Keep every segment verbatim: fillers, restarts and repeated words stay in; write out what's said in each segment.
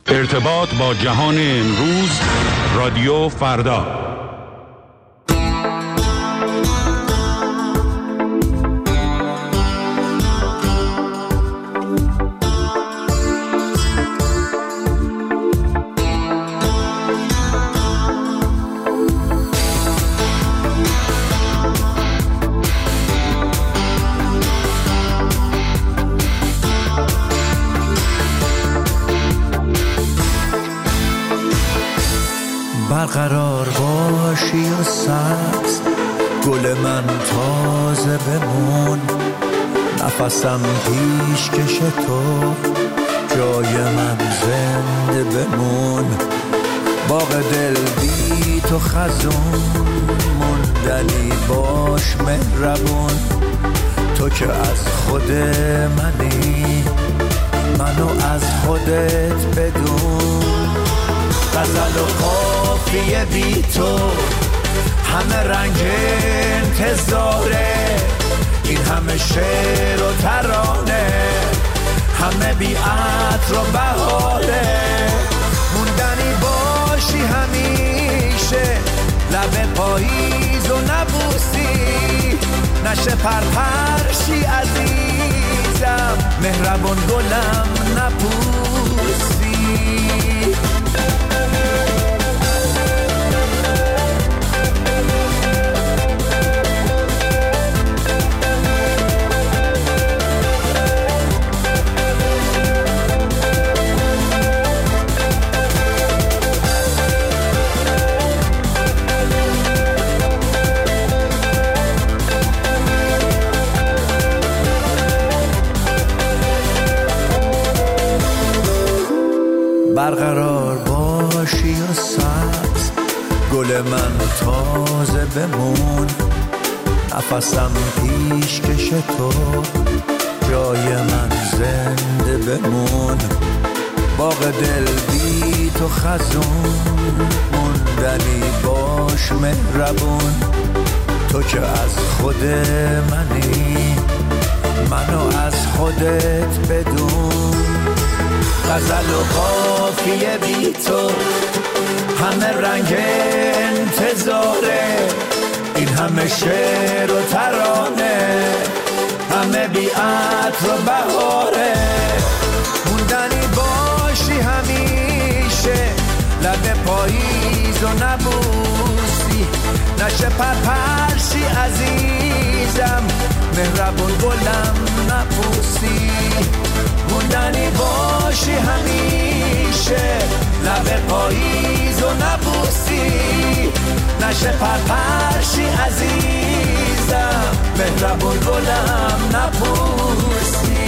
ارتباط با جهان امروز، رادیو فردا. برقرار باشی و سبز، گل من تازه بمون، نفسم پیش کش تو، جای من زنده بمون. باغ دل بی تو خزون، موندنی باش مهربون. تو که از خود منی، منو از خودت بدون. غزل و قافیه بی تو، همه رنگ انتظاره. این همه شعر و ترانه، همه بی عطر و بهاره. موندنی باشی همیشه، لب پاییز و نبوسی. نشه پرپرشی عزیزم، مهربون گلم نپوسی. برقرار باشی و سبز، گل من تازه بمون. نفسم پیش کش تو، جای من زنده بمون. باغ دل بی تو خزون، موندنی باش مهربون. تو که از خود منی، منو از خودت بدون. غزل و قافیه بی تو، همه رنگ انتظاره. این همه شعر و ترانه، همه بی عطر و بهاره. موندنی باشی همیشه، لب پاییز و نبوسی. نشه پرپرشی عزیزم، مهربون گلم نپوسی. موندنی باشی همیشه، لب پاییز و نبوسی. نشه پرپرشی عزیزم، مهربون گلم نپوسی.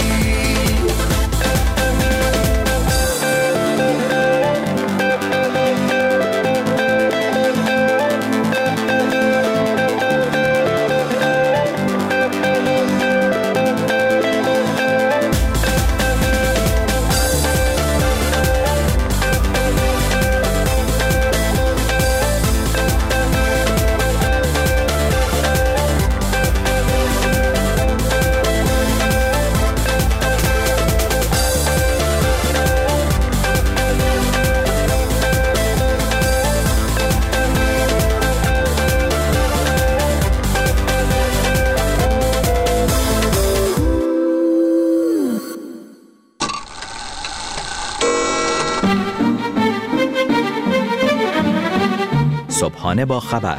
صبحانه با خبر،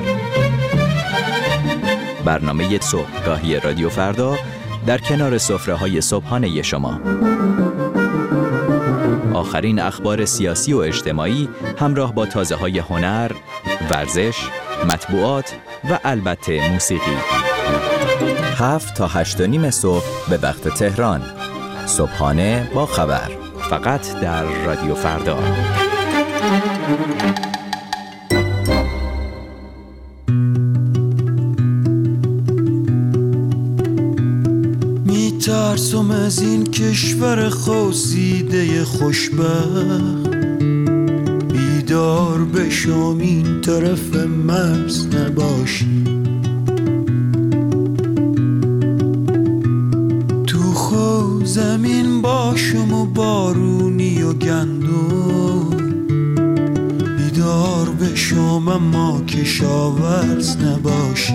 برنامه صبحگاهی رادیو فردا در کنار سفره‌های صبحانه شما. آخرین اخبار سیاسی و اجتماعی همراه با تازه‌های هنر، ورزش، مطبوعات و البته موسیقی. هفت تا هشت و نیم صبح به وقت تهران. صبحانه با خبر، فقط در رادیو فردا. ترسم از این کشور خواسیده خوشبخت، بیدار بشم این طرف مرز نباشی. تو خو زمین باشم و بارونی نانی و گندم، بیدار بشم اما کشاورز نباشی.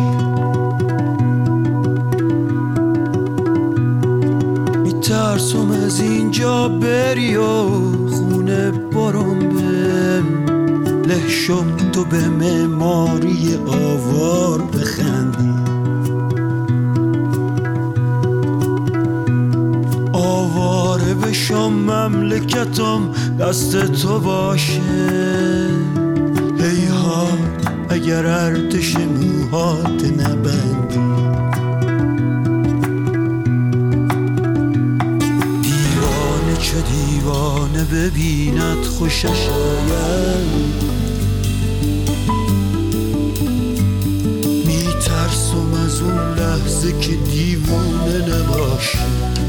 میترسم از اینجا بری و خونه برم به له شم تو به معماری آوار بخندی. آواره بشم مملکتم دست تو باشه. هیهات اگر ارتش موهات نبندی. دیوانه چه دیوانه ببیند خوشش آید. میترسم از اون لحظه که دیوانه نباشی.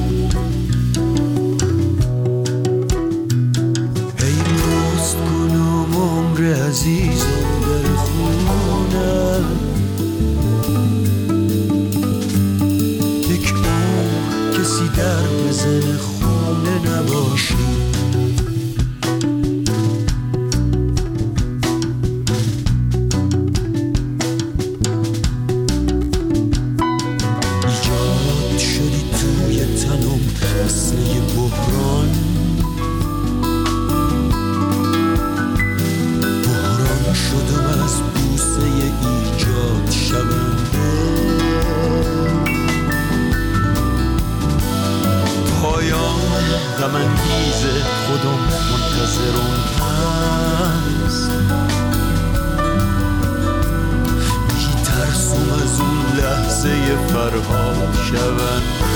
ای پست کنم عمر عزیزم در خونه. یک عمر کسی در بزن خونه نباشی. ایجاد شدی توی تنم مثل یه بحران. بحران شدم از بوسه ایجاد شونده. پایان غم انگیز خودم منتظرم هست. میترسم از اون لحظه فرهاد شونده.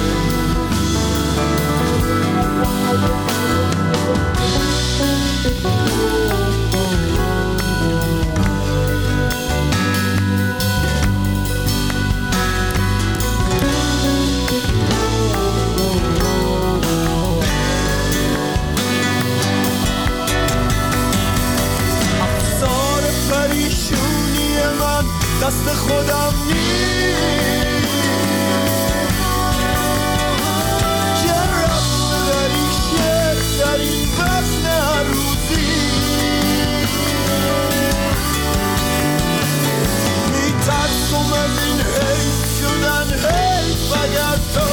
افسار پریشونی من دست خودم نیست. چه رفت در این شعر در این وزن هر روزی. میترسم از این حیف شدن حیف اگر تو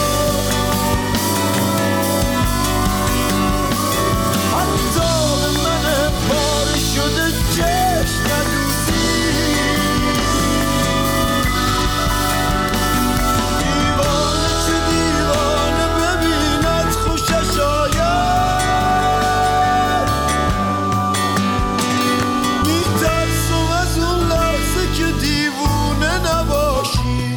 حتی به من پاره شده چشم ندوزی. دیوانه چه دیوانه ببیند خوشش آید. میترسم از اون لحظه که دیوونه نباشی.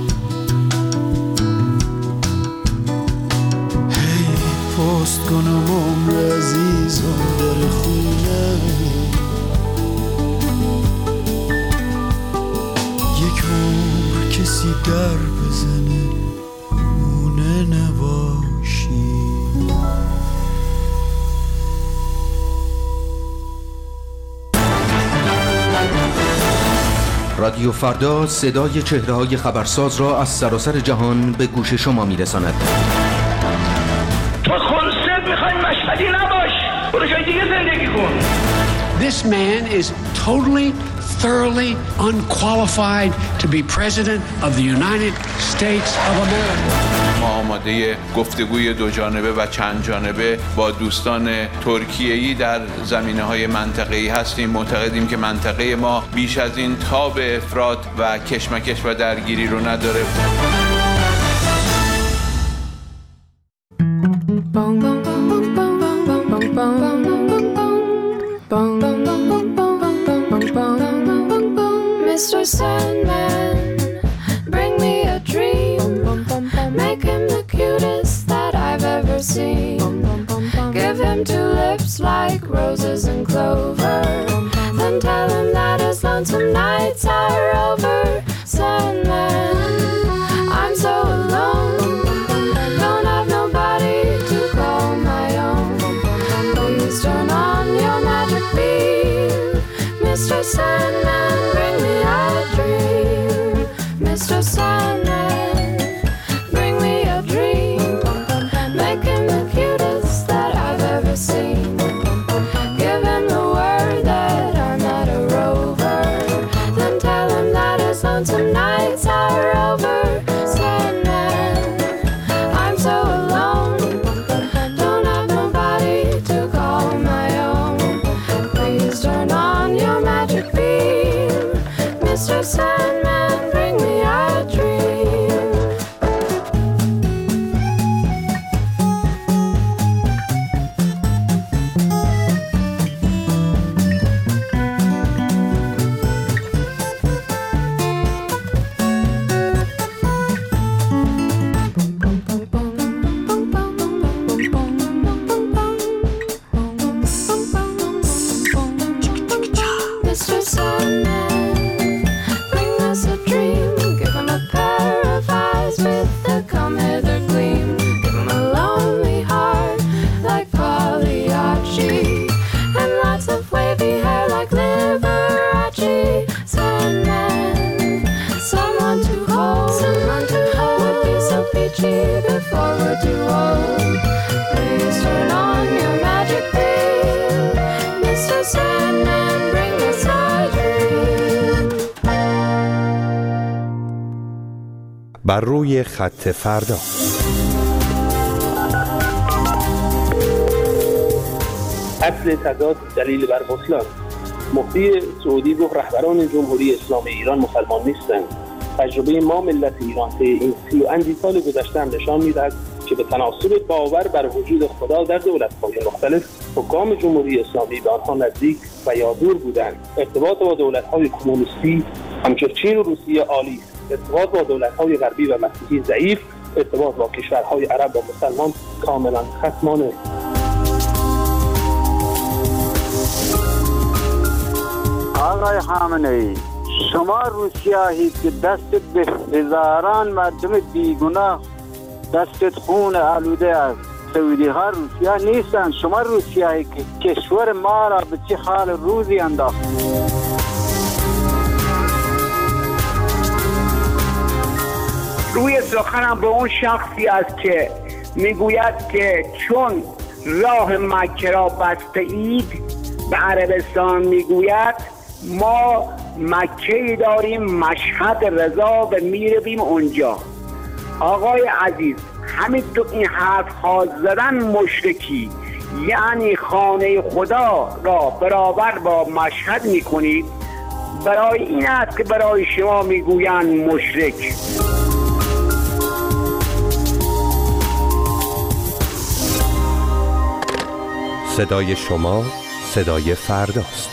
هی پست کنم عمر عزیزم در خونه. یک عمر کسی در بزنه خونه نباشی. رادیو فردا صدای چهره‌های خبرساز را از سراسر جهان به گوش شما می‌رساند. تو خونسرد میخوای مشهدی نباش، برو جای دیگه زندگی کن. This man is totally, thoroughly unqualified to be president of the United States of America. ما آماده گفتگوی دو جانبه و چند جانبه با دوستان ترکیه‌ای در زمینه‌های منطقه‌ای هستیم. معتقدیم که منطقه ما بیش از این تاب افراط و کشمکش و درگیری رو نداره. Mister Sandman, bring me a dream. Make him the cutest that I've ever seen. Give him two lips like roses and clover. Then tell him that his lonesome nights are over. Sandman, I'm so alone. Don't have nobody to call my own. Please turn on your magic beam. Mister Sandman, bring me a dream. Mister Sandman, bring me a dream. Make him the cutest that I've ever seen. tea before we're too old. Please turn on your magic beam, Mister Sandman, bring us our dream. بر روی خط فردا. اصل تضاد دلیل بر بطلان. مفتی سعودی گفت رهبران جمهوری اسلامی ایران مسلمان نیستند. تجربه ما ملت ایران طی این سی و اندی سال گذشته نشان می‌دهد که به تناسب باور بر وجود خدا در دولت‌های مختلف حکام جمهوری اسلامی به آنها نزدیک و یا دور بودند. ارتباط با دولت‌های کمونیستی همچون چین و روسیه عالی است. ارتباط با دولت‌های غربی و مسیحی ضعیف. ارتباط با کشورهای عرب و مسلمان کاملا خصمانه. آقای خامنه‌ای، شما روسیاهید که دست به هزاران مردم بیگناه دستت خون آلوده است. سعودی ها روسیا نیستن. شما روسیاهید که کشور ما را به چه حال روزی انداخت. روی سخنم به اون شخصی است که میگوید که چون راه مکه را بسته اید به عربستان، میگوید ما مکه‌ای داریم مشهد رضا و میرویم اونجا. آقای عزیز، همین تو این حرف ها زدن مشرکی، یعنی خانه خدا را برابر با مشهد میکنید. برای این است که برای شما میگویند مشرک. صدای شما صدای فرداست.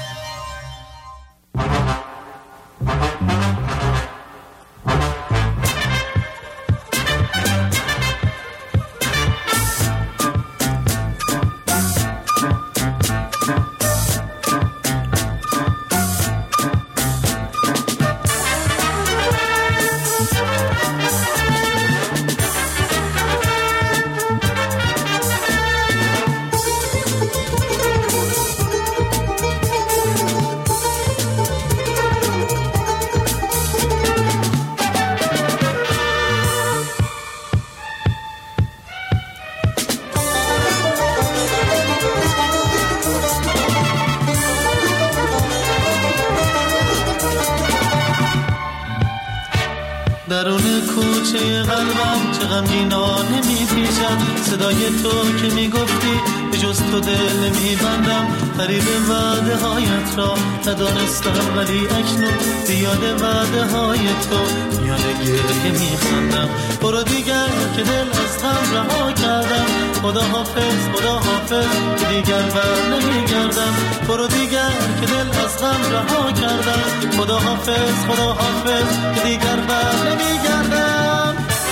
درون کوچه قلبم چه غمگینانه میپیچد صدای تو که میگفتی به جز تو دل نمیبندم. فریب وعده هایت را ندانستم ولی اکنون زیاد وعده های تو میان گریه میخندم. برو دیگر که دل از غم رها کردم. خدا حافظ خدا حافظ که دیگر بر نمیگردم. برو دیگر که دل از غم رها کردم. خدا حافظ خدا حافظ که دیگر بر نمیگردم.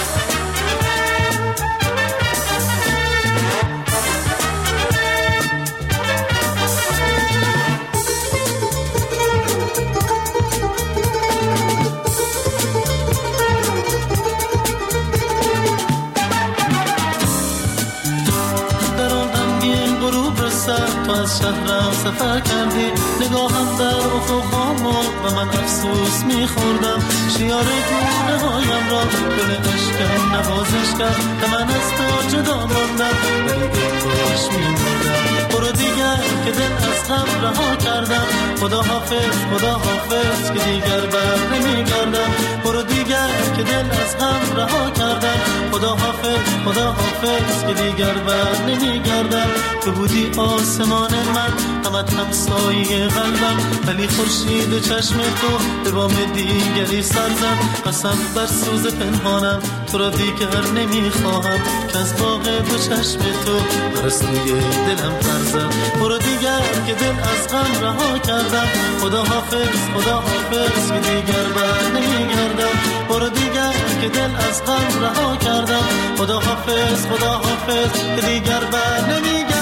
تو از شهرم سفر کردی، نگاهم در افق آمد و من افسوس میخوردم. شیار گونه هایم را گل عشقم نوازش کرد و من از تو جدا ماندم ولی دل باش میموندم. برو دیگر که دل از غم رها کردم. خدا حافظ خدا حافظ که دیگر بر نمیگردم. برو دیگر که دل از غم رها کردم. خدا حافظ خدا حافظ که دیگر بر نمیگردم. تو بودی آسمان من، غمت همسایه قلبم، ولی خورشید چشم تو به بام دیگری سر زد. قسم بر سوز پنهانم تو را دیگر نمیخواهم که از باغ دو چشم تو پرستوی دلم پر زد. برو دیگر که دل از غم رها کردم. خدا حافظ خدا حافظ که دیگر بر نمیگردم. برو دیگر که دل از غم رها کردم. خدا حافظ خدا حافظ که دیگر بر نمیگردم.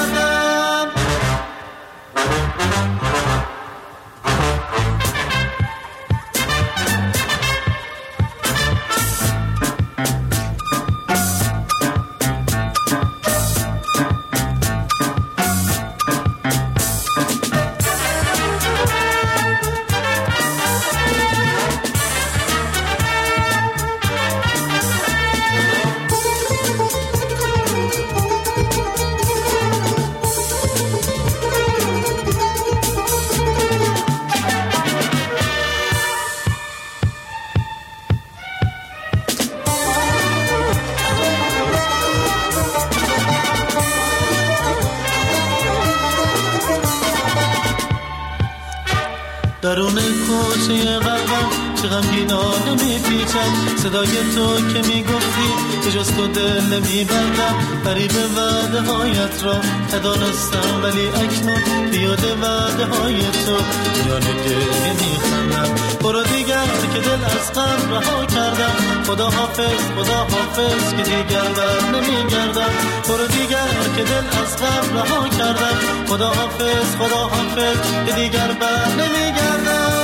درون کوچه قلبم چه غمگینانه میپیچم، صدای تو که میگفتی به جز تو دل نمیبندم، فریب وعده هایت را ندانستم ولی اکنون بیاد وعده های تو میان گریه میخندم. برو دیگر که دل از غم رها کردم، خدا حافظ خدا حافظ که دیگر بر نمیگردم. برو دیگر که دل از غم رها کردم، خدا حافظ خدا حافظ که دیگر بر نمیگردم.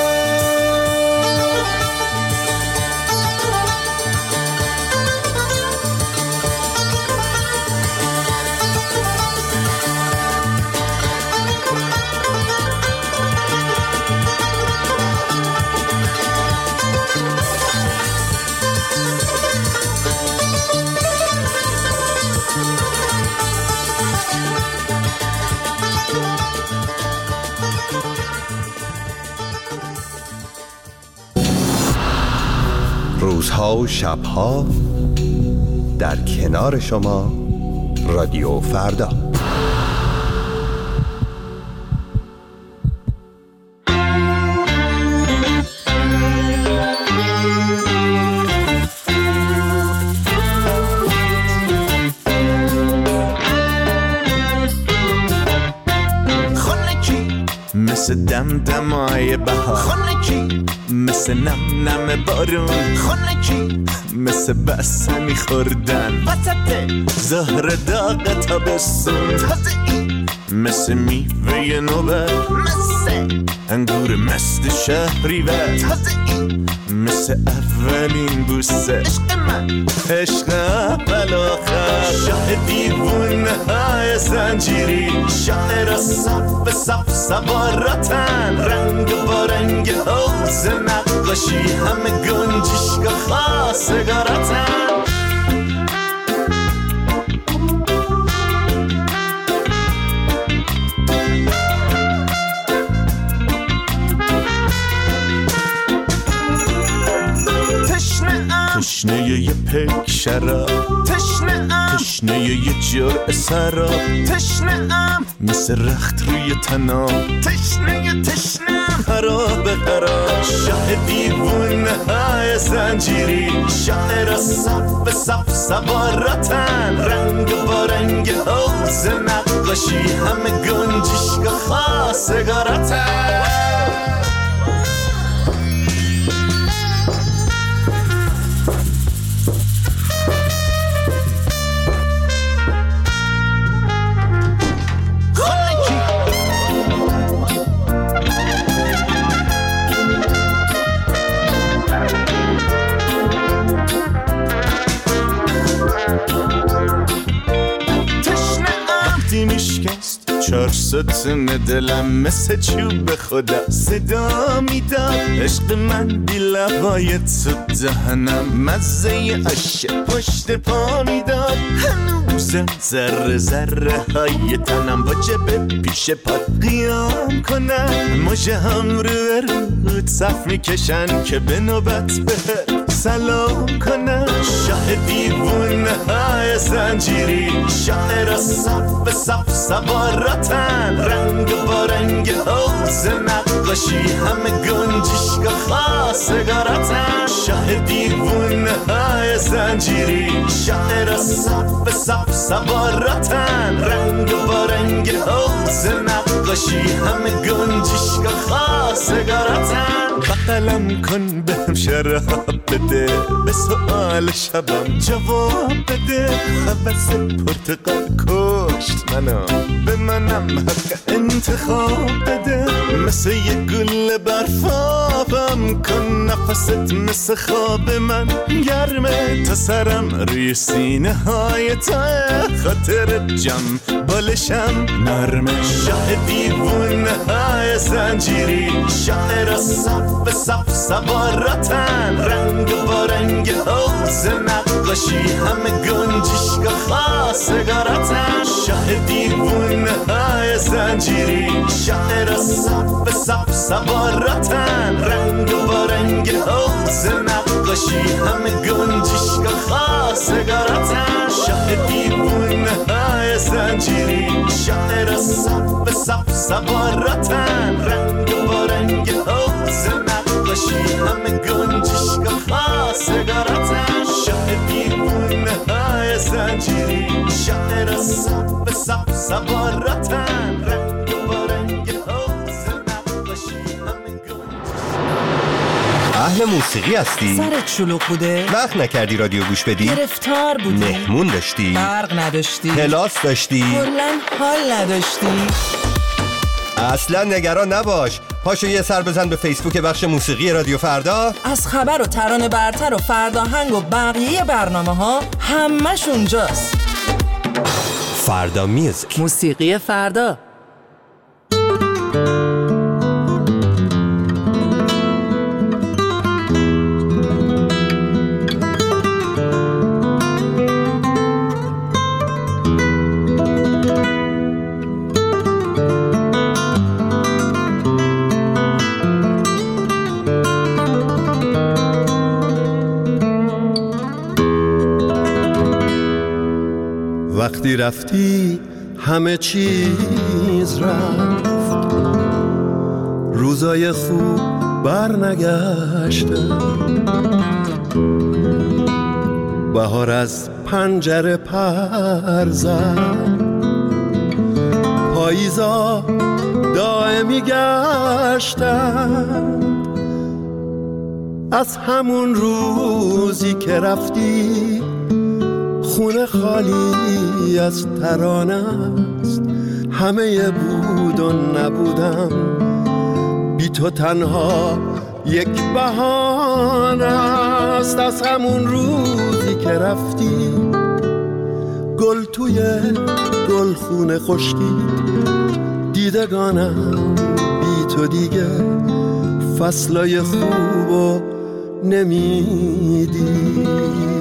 روزها و شبها در کنار شما رادیو فردا. مثل دم دمای بهار، خونکی مثل نم نم بارون، خونکی مثل بسمی خوردن وسط زهر داغ تابستون، تازه‌ای مثل میوه نوبت، مثل انگور مست شهریور، تازه‌ای مثل اولین بوسه عشق من، عشق اول آخر، شاه دیوونه های زنجیری، شاعر صف صف سواراتن، رنگ با رنگ حوض نقاشی، همه گنجشگاه خواستگاراتن. تشنه یه پک شراب، تشنه ام تشنه یه جرعه سراب، تشنه ام مثل رخت روی تنام، تشنه تشنه خراب خراب، شاه دیوونه های زنجیری، شاعر صف صف سواراتن، رنگ با رنگ حوض نقاشی، همه گنجشگاه خواستگاراتن. چار ستون دلم مثل چوب خدا صدا میداد، عشق من بی لبای تو دهنم مزه عشق پشت پا میداد، هنوزم ذره ذره های تنم واجبه پیش پات قیام کنم، مژه هم رو رود صف میکشن که به نوبت بهت سلام کنم، شاه دیوونه های زنجیری، شاعر صف صف سواراتن، رنگ با رنگ حوض نقاشی، همه گنجشگاه خواستگاراتن، شاه دیوونه های زنجیری، شاعر صف صف سواراتن، رنگ با رنگ حوض نقاشی، همه گنجشگاه خواستگاراتن. بغلم کن بهم شراب بده، به سؤال شبم جواب بده، حوض پرتقال کشت منو، به منم حق انتخاب بده، مثل یه گل برفابم کن، نفست مثل خواب من گرمه، تا سرم روی سینه های تا خاطر جم بالشم نرمه، شاه دیوونه های زنجیری، شاعر صف صف سواراتن، رنگ با رنگ حوض نقاشی، همه گنجشگاه خواستگاراتن، شاه دیوونه های زنجیری، شاعر صف صف سواراتن، رنگ با رنگ حوض نقاشی، همه گنجشگاه خواستگاراتن، شاه دیوونه های زنجیری، شاعر صف صف سواراتن، رنگ با رنگ نقاشی همه گنجشگاه خواستگارتن شاه دیوونه های زنجیری شهر صف صف سوارتن رنگ و رنگ حوز نقاشی همه گنج. اهل موسیقی هستی؟ سرت شلوغ بوده؟ وقت نکردی رادیو گوش بدی؟ گرفتار بودی؟ مهمون داشتی؟ برق نداشتی؟ کلاس داشتی؟ کلن حال نداشتی؟ اصلا نگران نباش، پاشو یه سر بزن به فیسبوک بخش موسیقی رادیو فردا. از خبر و ترانه برتر و فرداهنگ و بقیه برنامه ها همش اونجاست. فردا میوزیک، موسیقی فردا. وقتی رفتی همه چیز رفت، روزای خوب بر نگشتن، بهار از پنجره پر زد، پاییزا دائمی گشتن. از همون روزی که رفتی خونه خالی از ترانه است، همه بود و نبودم، بی تو تنها یک بهانه است. از همون روزی که رفتی گل توی گل خونه خشکید، دیدگانم بی تو دیگه فصلای خوبو نمیدید.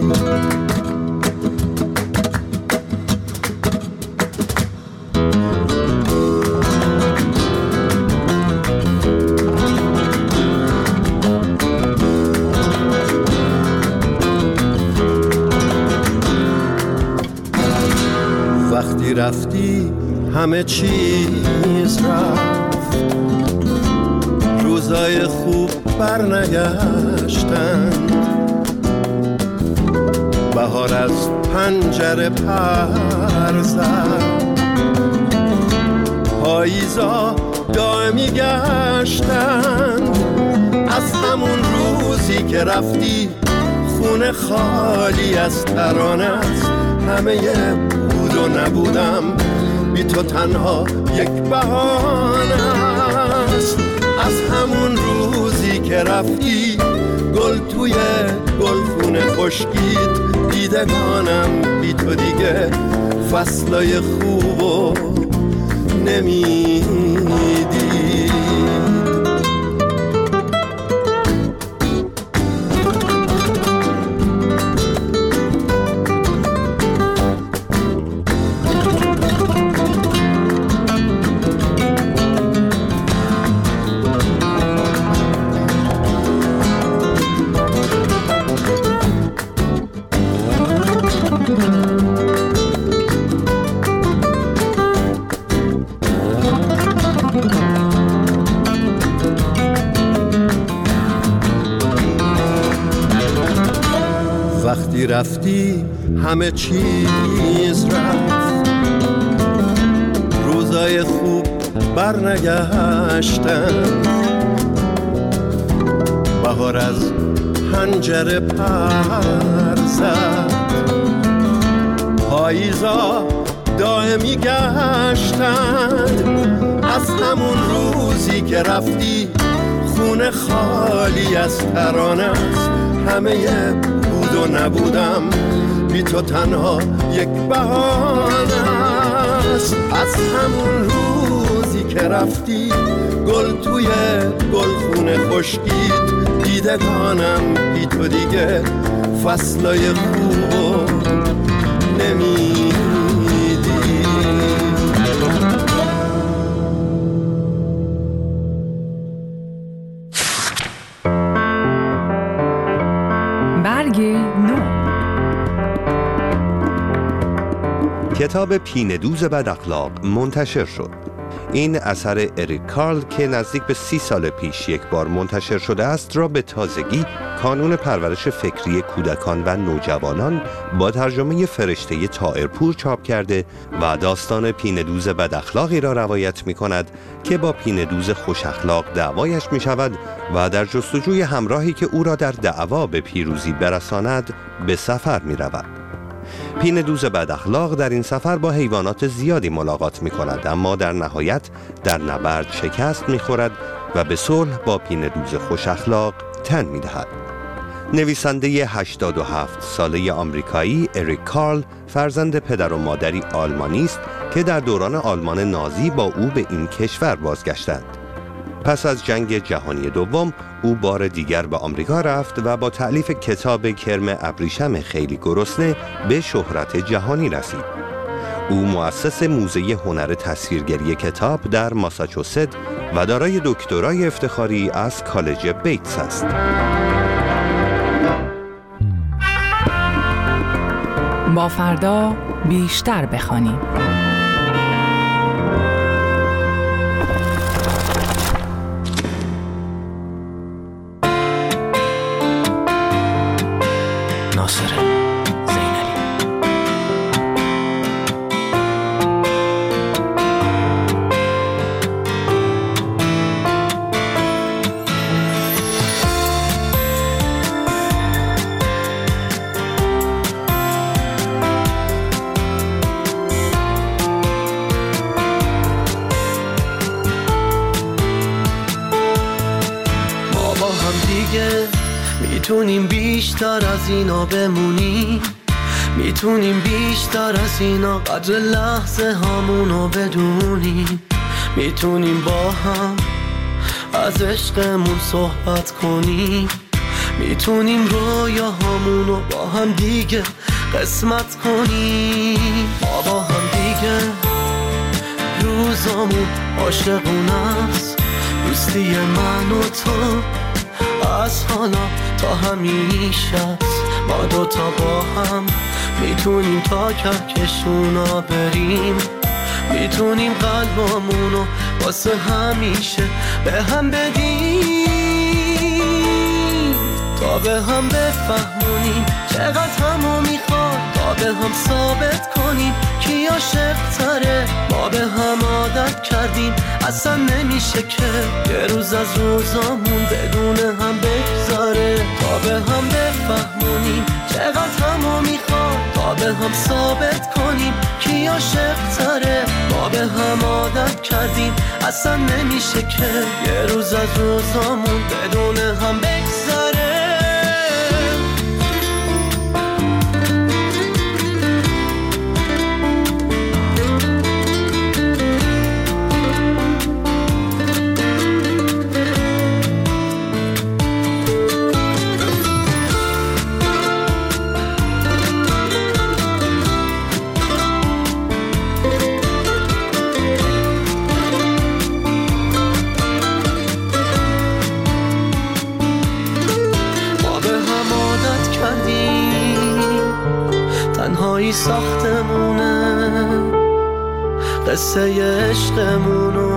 وقتی رفتی همه چیز رفت، روزای خوب بر نگشتن، بهار از پنجره پر زد، پاییزا دائمی گشتن. از همون روزی که رفتی خونه خالی از ترانه است، همه بود و نبودم، بی تو تنها یک بهانه است. از همون روزی که رفتی گل توی گل خونه خشکید، دیدگانم بی تو دیگه فصلای خوبو نمیدید. وقتی رفتی همه چیز رفت، روزای خوب بر نگشتن، بهار از پنجره پر زد، پاییزا دائمی گشتن. از همون روزی که رفتی خونه خالی از ترانه است، همه بود و نبودم، بی تو تنها یک بهانه است. از همون روزی که رفتی گل توی گل خونه خشکید، دیدگانم بی تو دیگه فصلای خوبو نمیدید. برگ نو. کتاب پینه‌دوز بد اخلاق منتشر شد. این اثر اریک کارل که نزدیک به سی سال پیش یک بار منتشر شده است را به تازگی کانون پرورش فکری کودکان و نوجوانان با ترجمه فرشته طائرپور چاپ کرده و داستان پیندوز بد اخلاقی را روایت می کند که با پیندوز خوش اخلاق دعوایش می شود و در جستجوی همراهی که او را در دعوا به پیروزی برساند به سفر می رود. پیندوز بد اخلاق در این سفر با حیوانات زیادی ملاقات می کند، اما در نهایت در نبرد شکست می خورد و به صلح با پیندوز خوش اخلاق تن می دهد. نویسنده هشتاد و هفت ساله آمریکایی اریک کارل فرزند پدر و مادری آلمانی است که در دوران آلمان نازی با او به این کشور بازگشتند. پس از جنگ جهانی دوم او بار دیگر به آمریکا رفت و با تألیف کتاب کرم ابریشم خیلی گرسنه به شهرت جهانی رسید. او مؤسس موزه هنر تصویرگری کتاب در ماساچوست و دارای دکترای افتخاری از کالج بیتس است. با فردا بیشتر بخوانیم. ناصر میتونیم بیشتر از اینا بمونیم، میتونیم بیشتر از اینا قدر لحظه هامونو بدونیم، میتونیم با هم از عشقمون صحبت کنیم، میتونیم رویاهامونو با هم دیگه قسمت کنیم. ما با هم دیگه روزامون عاشقونه است، دوستی من و تو از حالا تا همیشه است. ما دوتا با هم میتونیم تا کهکشونا بریم، میتونیم قلبامونو واسه همیشه به هم بدیم، تا به هم بفهمونیم چقدر همو میخواد، تا به هم ثابت کنیم کی عاشق تره. ما به هم عادت کردیم اصلا نمیشه که یه روز از روزامون بدون هم بگذاره، تا به هم بفهمونیم چقدر همو میخواد، تا به هم ثابت کنیم کی عاشق تره. ما به هم عادت کردیم اصلا نمیشه که یه روز از روزامون بدون هم بگذاره. تنهایی ساختمونه قصه عشقمونو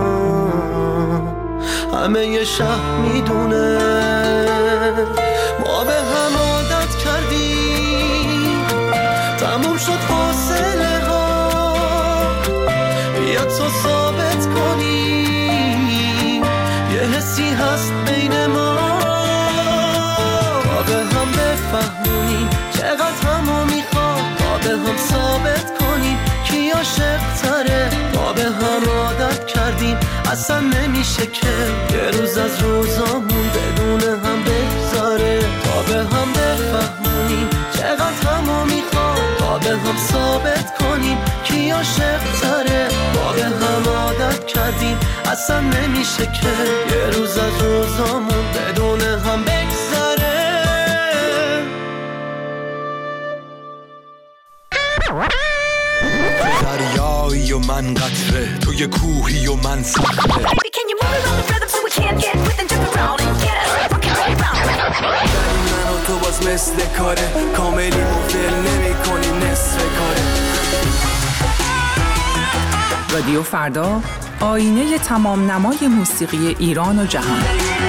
همه ی شهر میدونه. ما به هم عادت کردیم تموم شد فاصله ها، بیا تو ثابت کنیم یه حسی هست بین ما، تا به هم بفهمونیم چقدر همو میخواد، تا به هم ثابت کنیم کی عاشق تره. ما به هم عادت کردیم اصلا نمیشه که یه روز از روزامون بدون هم بگذاره، تا به هم بفهمونیم چقدر همو میخواد، تا به هم ثابت کنیم کی عاشق تره. ما به هم عادت کردیم اصلا نمیشه که یه روز از روزامون بدون هم بگذاره. دریایی و من قطره، توی کوهی و من صخره. من و تو باز مثل کاره، کاملی مفل نمی کنی نصف کاره. رادیو فردا آینه تمام نمای موسیقی ایران و جهان.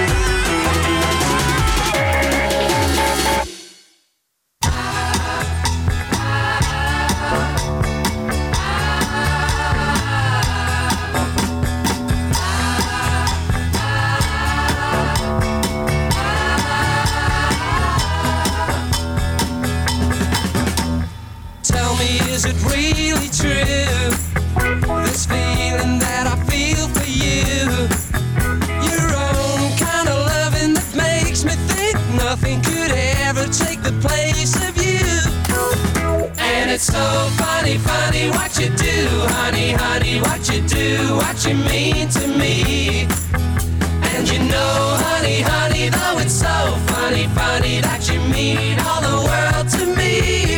Is it really true? This feeling that I feel for you, your own kind of loving that makes me think nothing could ever take the place of you. And it's so funny, funny what you do, honey, honey, what you do, what you mean to me. And you know, honey, honey, though it's so funny, funny that you mean all the world to me.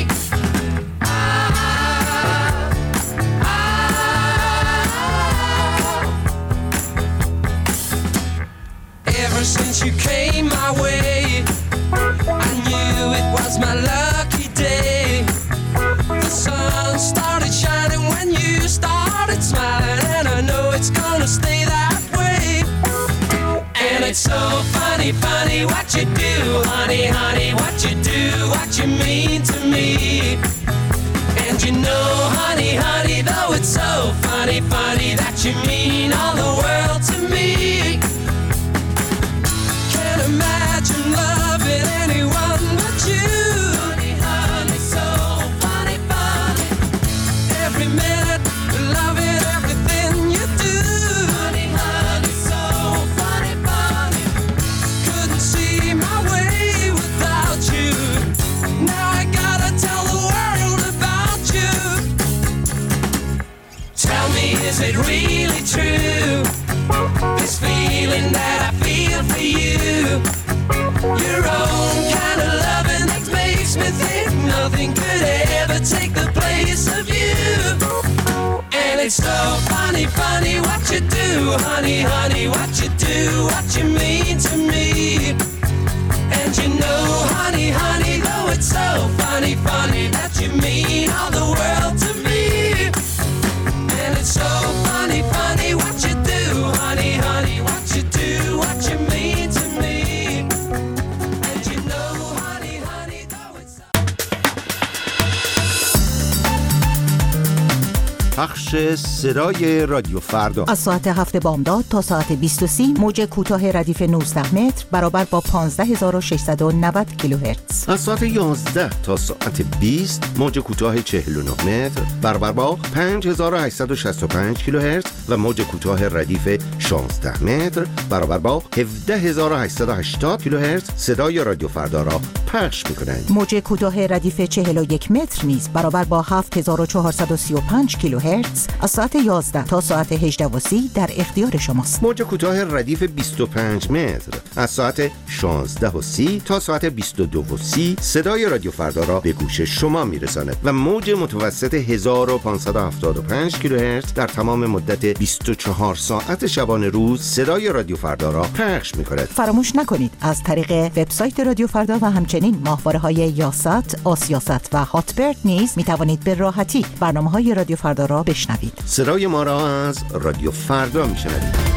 Since you came my way, I knew it was my lucky day. The sun started shining when you started smiling, and I know it's gonna stay that way. And it's so funny, funny what you do, honey, honey, what you do, what you mean to me. And you know, honey, honey, though it's so funny, funny that you mean all the world to me. Imagine loving anyone but you. Honey, honey, so funny, funny. Every minute, loving everything you do. Honey, honey, so funny, funny. Couldn't see my way without you. Now I gotta tell the world about you. Tell me, is it really true? This feeling that I feel for you, your own kind of loving that makes me think nothing could ever take the place of you. And it's so funny, funny what you do, honey, honey, what you do, what you mean to me. And you know, honey, honey, though it's so funny, funny that you mean all the world to me. And it's so funny, funny what you do, honey, honey, what you do, what you mean to me. And you know, honey, honey, though it's so... پخش صدای رادیو فردا از ساعت هفت بامداد تا ساعت بیست و سی موج کوتاه ردیف نوزده متر برابر با پانزده هزار و ششصد و نود کیلوهرتز. از ساعت یازده تا ساعت بیست موج کوتاه چهل و نه متر برابر با پنج هزار و هشتصد و شصت و پنج کیلوهرتز و موج کوتاه ردیف شانزده متر برابر با هفده هزار و هشتصد و هشتاد کیلوهرتز صدای رادیو فردا را پخش می‌کنند. موج کوتاه ردیف چهل و یک متر نیز برابر با هفت هزار و چهارصد و سی و پنج کیلوهرتز از ساعت یازده تا ساعت هجده و سی در اختیار شماست. موج کوتاه ردیف بیست و پنج متر از ساعت شانزده و سی تا ساعت بیست و دو و سی صدای رادیو فردا را به گوش شما میرساند و موج متوسط هزار و پانصد و هفتاد و پنج کیلوهرتز در تمام مدت بیست و چهار ساعت شبانه روز صدای رادیو فردا را پخش می‌کند. فراموش نکنید از طریق وبسایت رادیو فردا و همچنین ماهواره‌های یاست، آسیاست و هاتبرد نیز می‌توانید به راحتی برنامه‌های رادیو فردا را بشنوید. صدای ما را از رادیو فردا میشنوید.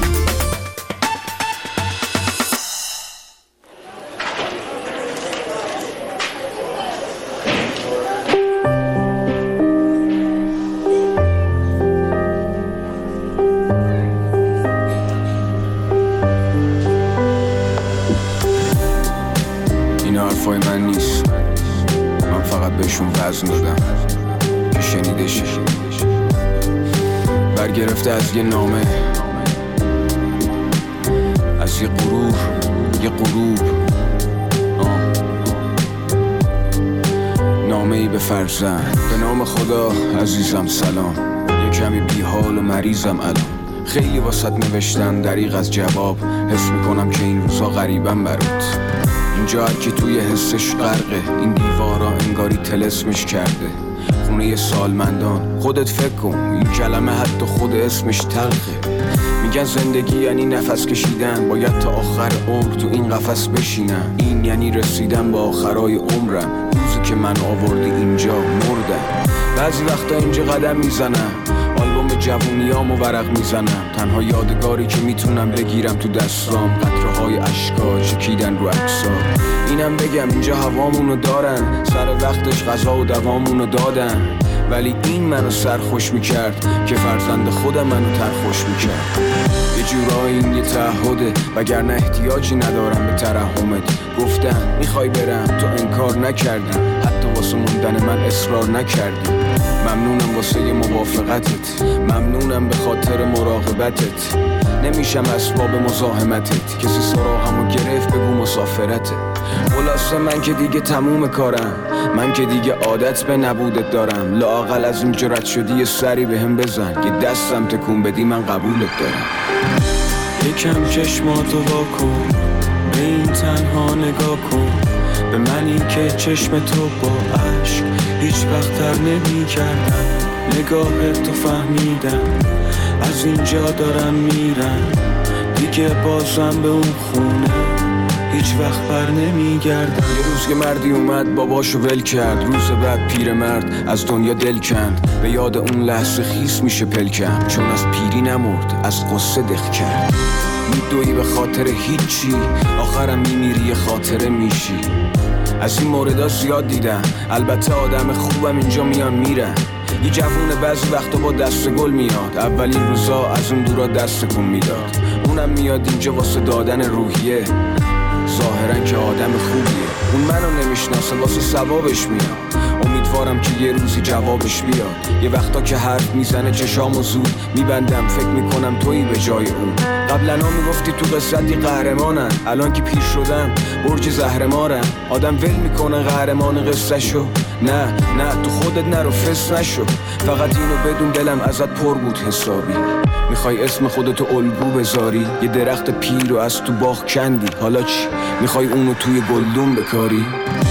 این حرفای من نیست، من فقط بهشون وزن دادم که شنیدش. برگرفته از یه نامه، از یه غرور، یه غروب، نامه ای به فرزند. به نام خدا عزیزم سلام، یه کمی بی حال و مریضم الان. خیلی واسط نوشتن دریغ از جواب، حس میکنم که این روزا غریبم برات. اینجا هر کی توی حسش غرقه، این دیوارا انگاری طلسمش کرده. خونه سالمندان، خودت فکر کن این کلمه حتی خود اسمش تلخه. میگن زندگی یعنی نفس کشیدن، باید تا آخر عمر تو این قفس بشینم. این یعنی رسیدن با آخرای عمرم، روزی که من آوردی اینجا مردم. بعضی وقتا اینجا قدم میزنم، آلبوم جوونیامو ورق میزنم. تنها یادگاری که میتونم بگیرم تو دستام قطره های اشکا چکیدن رو عکسا. اینم بگم اینجا هوامونو دارن، سر وقتش غذا و دوامونو دادن، ولی این منو سرخوش میکرد که فرزند خودم منو ترخوش میکرد. یه جورایی این یه تعهده، وگرنه احتیاجی ندارم به ترحمت. گفتم میخوای برم، تو انکار نکردی، حتی واسه موندن من اصرار نکردی. ممنونم واسه یه موافقتت، ممنونم به خاطر مراقبتت. نمیشم اسباب مزاحمتت، کسی سراغمو گرفت بگو مسافرته. خلاصه من که دیگه تموم کارم، من که دیگه عادت به نبودت دارم. لااقل از این جرأت شدی یه سری به هم بزن، یه دستم تکون بدی من قبولت دارم. یکم چشماتو واکن، به این تنها نگاه کن، به منی که چشم تو با عشق هیچ وقت تر نمی کردم. نگاه تو فهمیدم، از اینجا دارم میرم، دیگه بازم به اون خونه هیچ وقت بر نمی گردم. یه روز که مردی اومد باباشو ول کرد، روز بعد پیر مرد از دنیا دل کند. به یاد اون لحظه خیس میشه پلکم، چون از پیری نمرد از قصه دق کرد. میدوی به خاطر هیچی، آخرم میمیری یه خاطره میشی. از این موردها زیاد دیدم، البته آدم خوبم اینجا میان میرن. یه جوونه بعضی وقتا با دست گل میاد، اولین روزا از اون دورا دست کن میداد. اونم میاد اینجا واسه دادن روحیه، ظاهرن که آدم خوبیه. اون منو نمیشناسه واسه ثوابش میاد، امیدوارم که یه روزی جوابش بیاد. یه وقتا که حرف میزنه چشامو زود میبندم، فکر میکنم تویی به جای اون. قبلا ها میگفتی تو قصتی قهرمانن، الان که پیر شدم برج زهرمارن. آدم ول میکنه قهرمان قصه شو، نه نه تو خودت نرو فس نشو. فقط اینو بدون دلم ازت پر بود حسابی. میخوای اسم خودتو الگو بذاری، یه درخت پیر رو از تو باغ کندی، حالا چی؟ میخوای اونو توی گلدون بکاری؟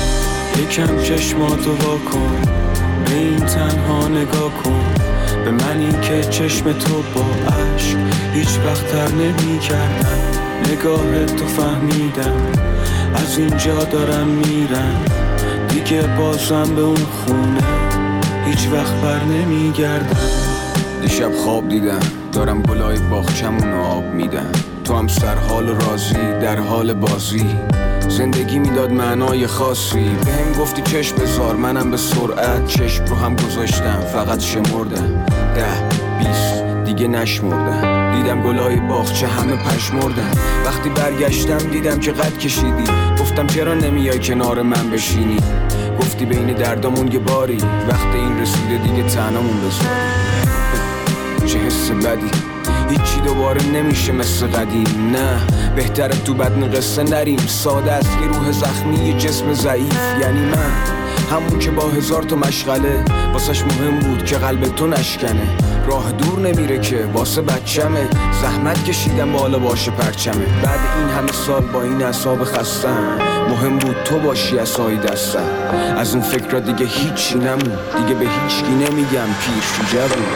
یکم چشماتو واکن، به این تنها نگاه کن، به منی که چشم تو با عشق هیچ وقت تر نمی کردم. نگاه تو فهمیدم، از اینجا دارم میرم، دیگه بازم به اون خونه هیچ وقت بر نمی گردم. دیشب خواب دیدم دارم گلای باغچمونو آب میدم، تو هم سرحال راضی در حال بازی. زندگی میداد معنای خاصی، به هم گفتی چشم بذار، منم به سرعت چشم رو هم گذاشتم، فقط شمردم ده بیست دیگه نشمردم. دیدم گلای باغچه همه پشمردن، وقتی برگشتم دیدم که قد کشیدی. گفتم چرا نمیای کنار من بشینی، گفتی بین دردامون یه باری، وقت این رسیده دیگه تنهامون بذاری. چه حس بدی، هیچی دوباره نمیشه مثل قدیم. نه بهتره تو بدن قصه نریم، ساده است یه روح زخمی یه جسم ضعیف. یعنی من همون که با هزار تا مشغله واسش مهم بود که قلب تو نشکنه. راه دور نمیره که واسه بچمه، زحمت کشیدم بالا باشه پرچمه. بعد این همه سال با این اعصاب خستم، مهم بود تو باشی عصای دستم. از اون فکر دیگه هیچی نمون، دیگه به هیچکی نمیگم پیر شو جوون.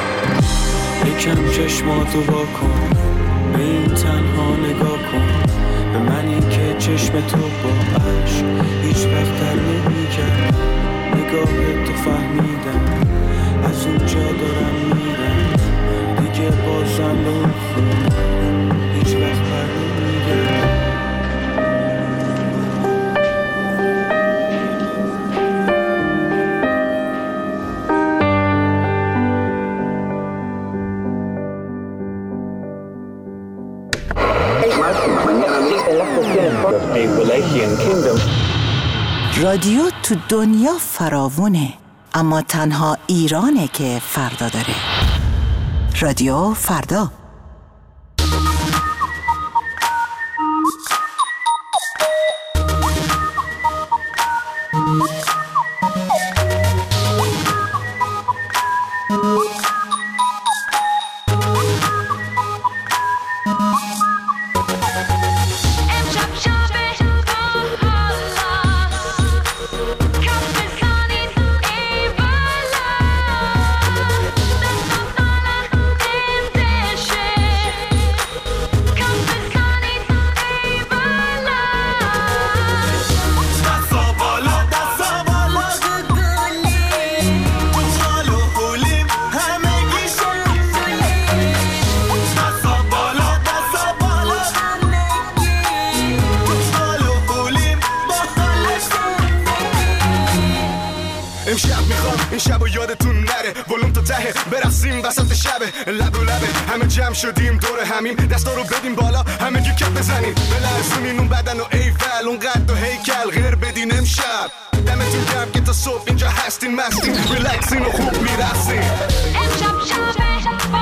یکم چشماتو واکن، به این تنها نگاه کن، به منی که چشم تو با عشق هیچ وقت تر نمی کرد. نگاه تو فهمیدم، از اونجا دارم میرم، دیگه بازم به اون خونه هیچ وقت بر نمی گردم. رادیو تو دنیا فراوونه، اما تنها ایرانه که فردا داره. رادیو فردا. دستا شب و یادتون نره ولوم تا ته برقصیم وسط شبه لب و لبه همه جمع شدیم دور همین دستا رو بدیم بالا همه گی کپ بزنیم بلرزونین اون بدن و ایفل اون قد و هیکل غیر بدین امشب دمتون گرم که تا صبح اینجا هستین مستین ریلکسین و خوب میرسین امشب شبه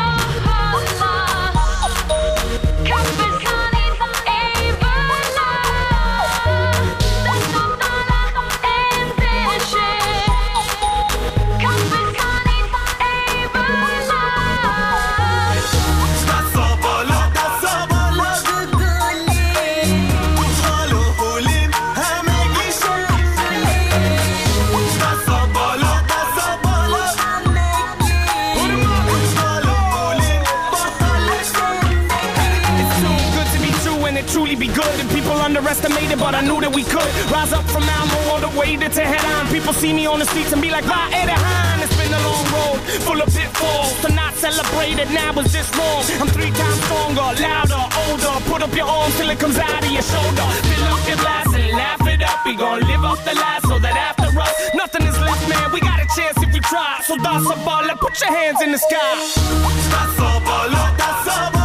underestimated, but I knew that we could rise up from Malmo all the way to Tehran. People see me on the streets and be like, "Va Edehan." It's been a long road, full of pitfalls. To not celebrate it now is this wrong. I'm three times stronger, louder, older. Put up your arms till it comes out of your shoulder. Fill up your glass and laugh it up. We gon' live off the last so that after us, nothing is left, man. We got a chance if we try. So that's a baller, put your hands in the sky. That's a baller, that's a baller.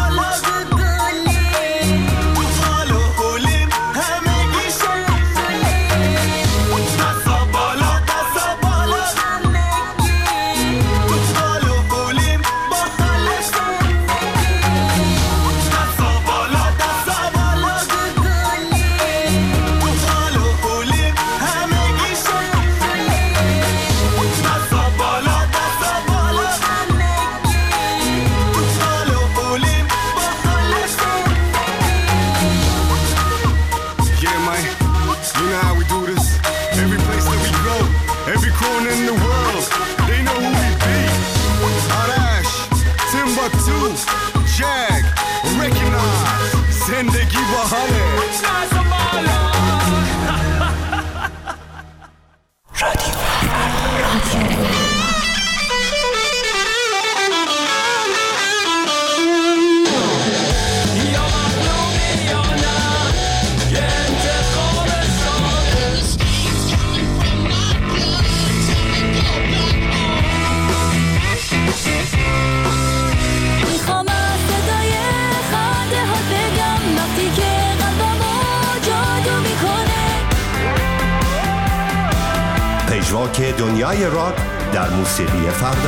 که دنیای راک در موسیقی فردا.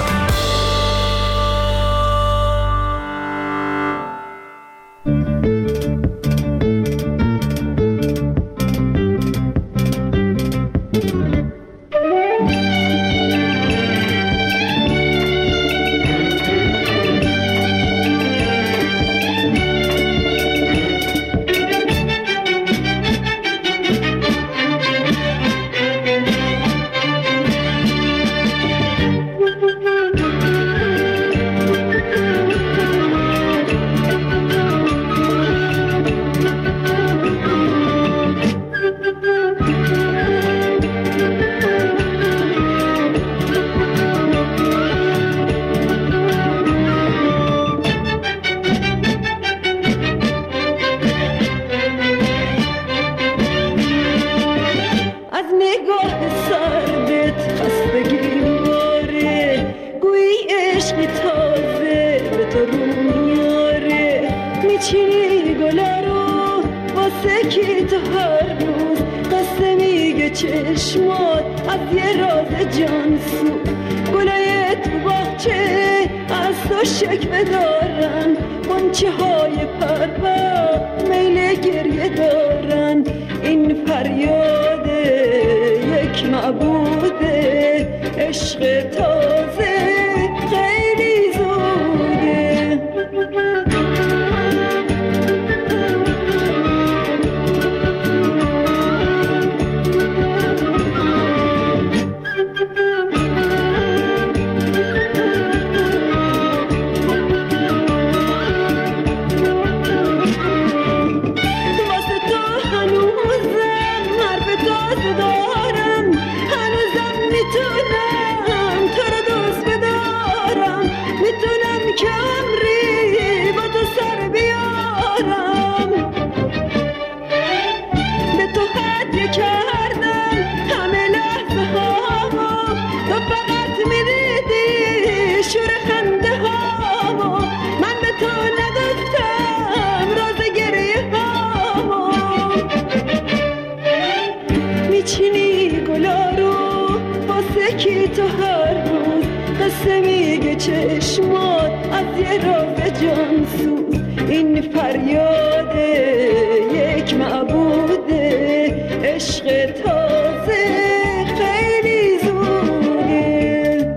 دارم هنوزم میتونم تو چشمات از یه راز جانسوز این فریاد یک معبوده عشق تازه خیلی زوده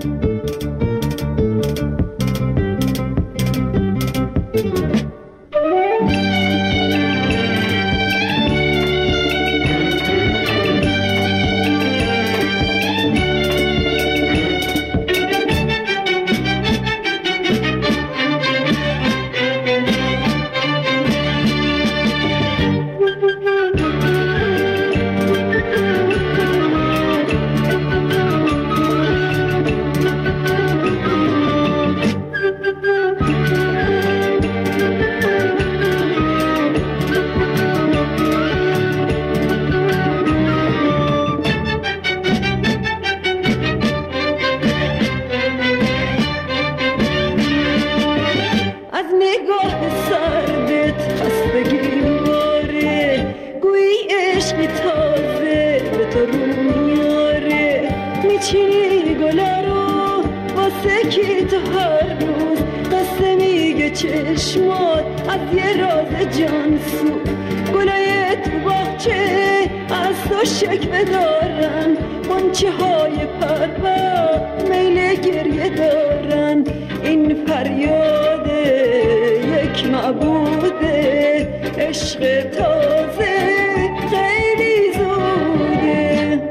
چشمات از یه راز جانسو گلای تو باغچه از تو شکوه دارن غنچه های پرپر میل گریه دارن این فریاد یک معبوده عشق تازه خیلی زوده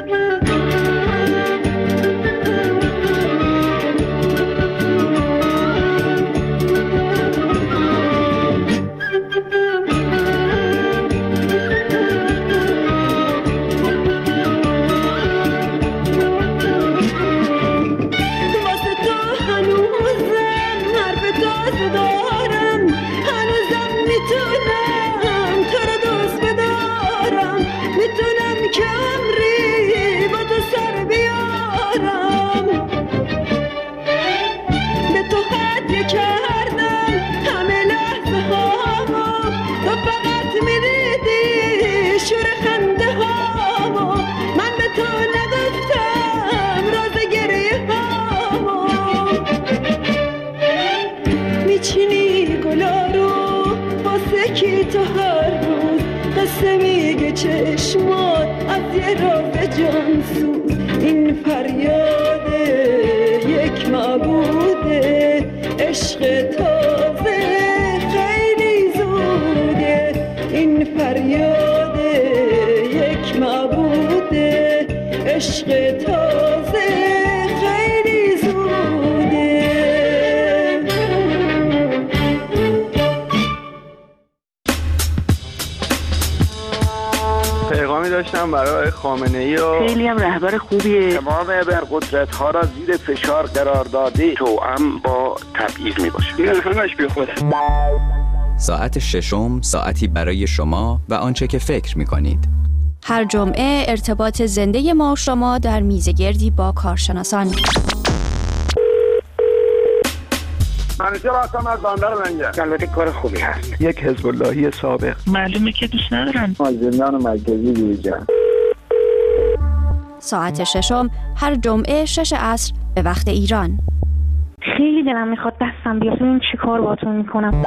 چشمات از یه راز جانسوز این فریاد یک معبوده عشق تازه خیلی زوده این فریاد یک معبوده عشق تازه خیلی زوده پیغامی داشتم برای خامنه‌ای و خیلی هم رهبر خوبیه. تمام ابرقدرت ها را زیر فشار قرار داده توأم با تبعیض می باشه. این همش بی خوده. ساعت ششم ساعتی برای شما و آنچه که فکر می کنید. هر جمعه ارتباط زنده ما و شما در میزگردی با کارشناسان. منیجر هستم از بندر منجر. البته کار خوبی هست. یک حزب اللهی سابق. معلومه که دوست ندارن. از زندان مرکزی بیرون. ساعت ششم هر جمعه شش عصر به وقت ایران. خیلی دلم میخواد دستم بیاد ببین چی کار باهاتون میکنم.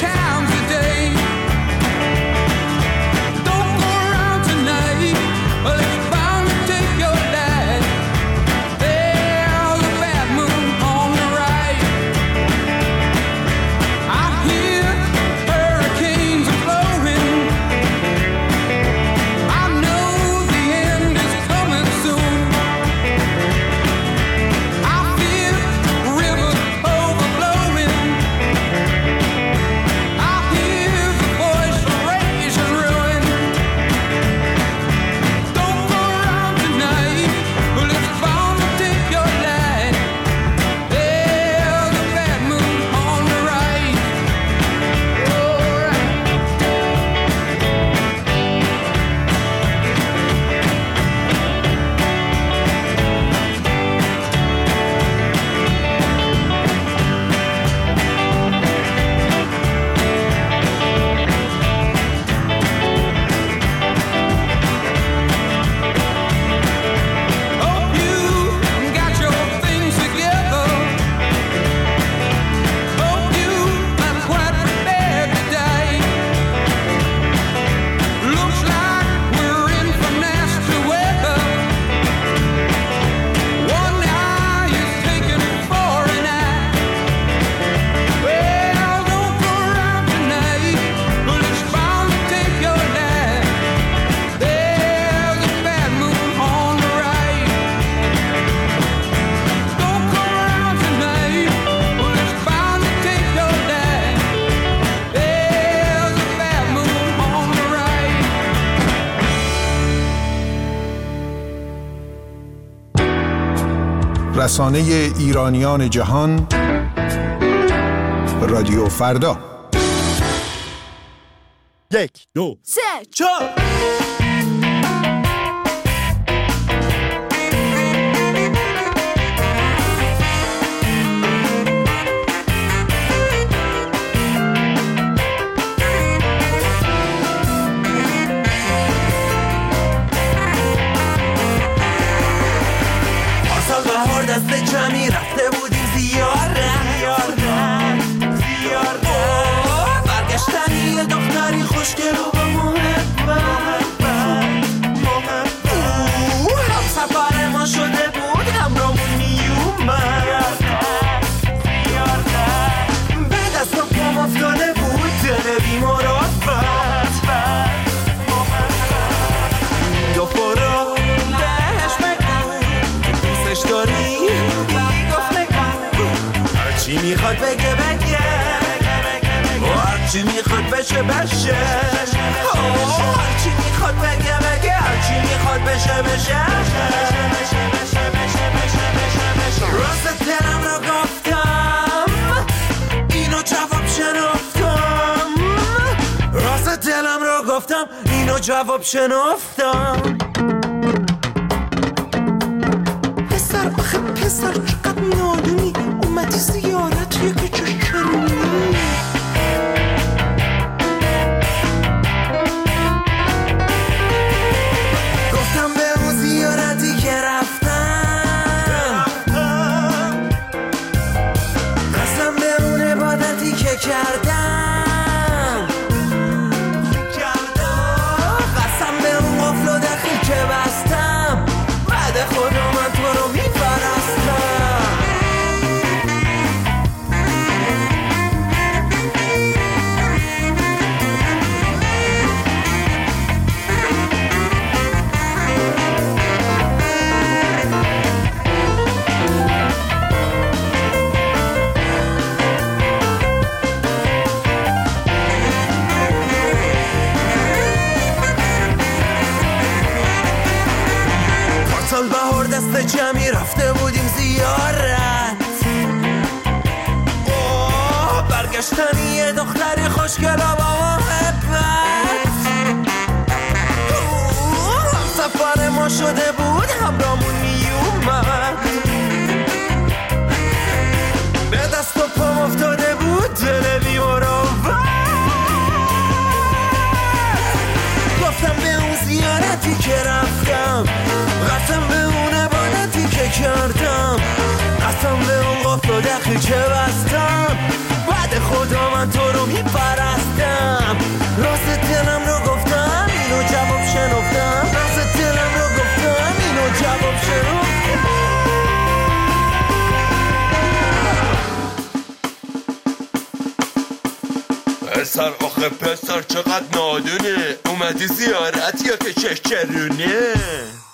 Don't go around tonight رسانه ایرانیان جهان، رادیو فردا. یک دو سه چهار. دست جمعی رفته بودیم زیارت زیارت برگشتنی یه دختری خوشگل و با محبت هم سفر ما شده بود همرامون میومد به دست و پام افتاده بود دل بیمارات دو فرا بهش بگو دوستش داری هرچی میخواد بگه بگه هرچی میخواد بشه بشه هرچی میخواد بگه بگه هرچی میخواد بشه بشه راست دلم رو گفتم اینو جواب شنفتم راست دلم رو گفتم اینو جواب شنفتم پسر آخه پسر چقدر نادونی اومدی زیارت یکی چشمی گفتم به اون زیارتی که رفتم قسم به اون عبادتی که کردم قسم به اون قفل و دخیل که بستم بعد خدا من تو رو میپرستم پارسال بهار دست جمعی رفته بودیم زیارت اوه برگشتنی یه دختری خوشگل و با محبت هم سفر ما شده بود همرامون میومد به دست و پام افتاده بود دل بیمراوت گفتم به اون زیارتی که رفتم قسم به اون عبادتی که کردم قسم به اون قفل و دخیل که بستم بعد خدا من تو رو میپرستم راست دلم رو گفتم اینو جواب شنفتم راست دلم رو گفتم اینو جواب شنفتم پسر آخه پسر چقدر نادونه اومدی زیارت یا که چشچرونه